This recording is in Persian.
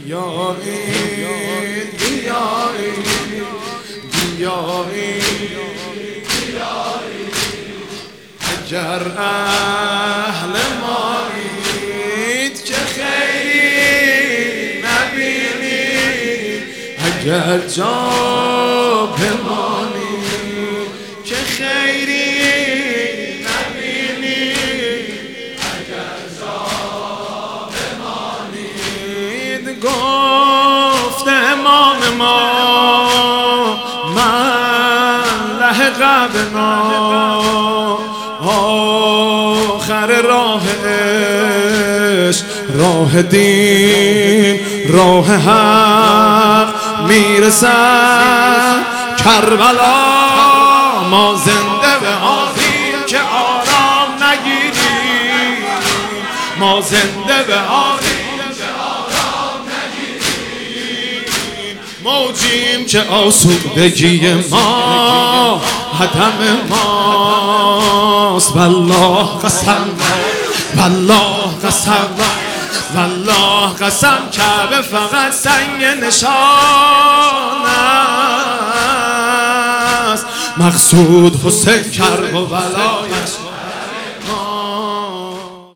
بیایید بیایید بیایید اگر اهل مایید چه خیری نبینید، اگر جا بمانید چه خیری نبینید، اگر جا بمانید. گفت امام ما من لحقبنا آخر راه عشق، راه دین، راه حق میرسد کربلا. ما زنده به آییم که آرام نگیریم، ما زنده به آییم که آرام نگیریم، موجیم که آسودگی ما عدم ماست. والله قسم، والله قسم، والله قسم کعبه فقط سنگ نشان است، مقصود حسین کرب و ولایت